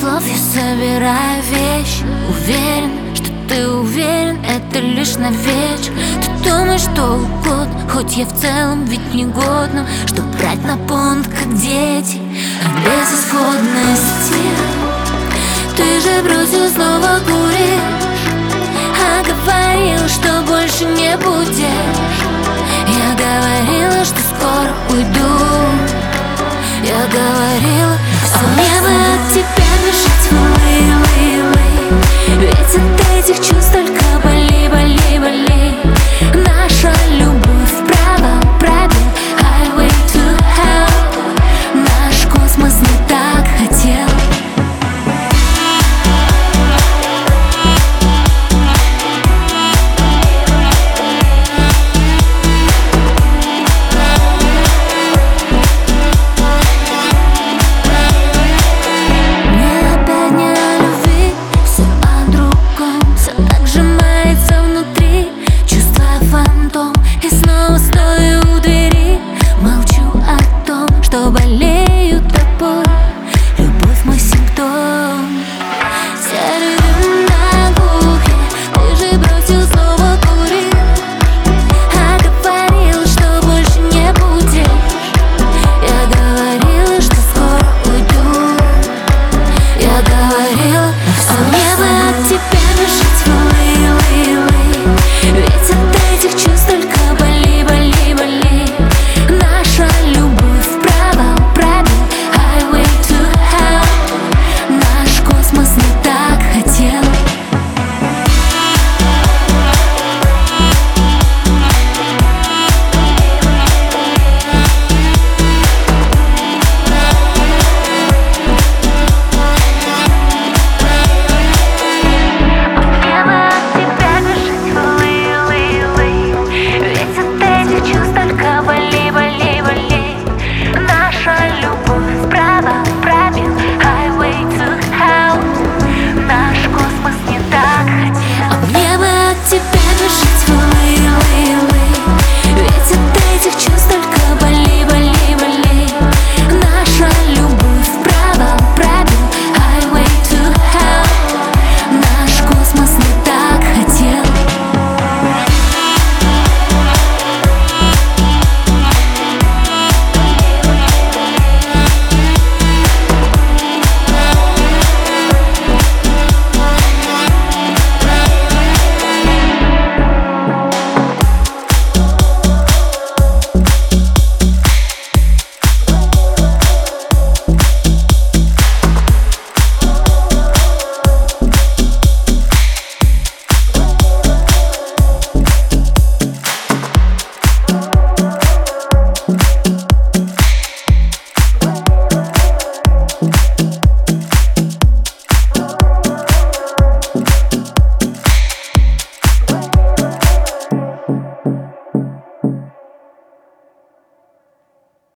слов я собираю вещи. Уверен, что ты уверен, это лишь навечно. Ты думаешь, что угодно, хоть я в целом ведь не годна, чтоб брать на понт, как дети, от безысходности. Ты же бросил снова курить, а говорил, что больше не будешь. Я говорила, что скоро уйду. Я говорила, что мне бы от тебя бежать, ведь от этих чувств только боли, боли, боли. Наша любовь провал, пробил highway to hell. Наш космос не так хотел. Стою у двери, молчу о том, что болит.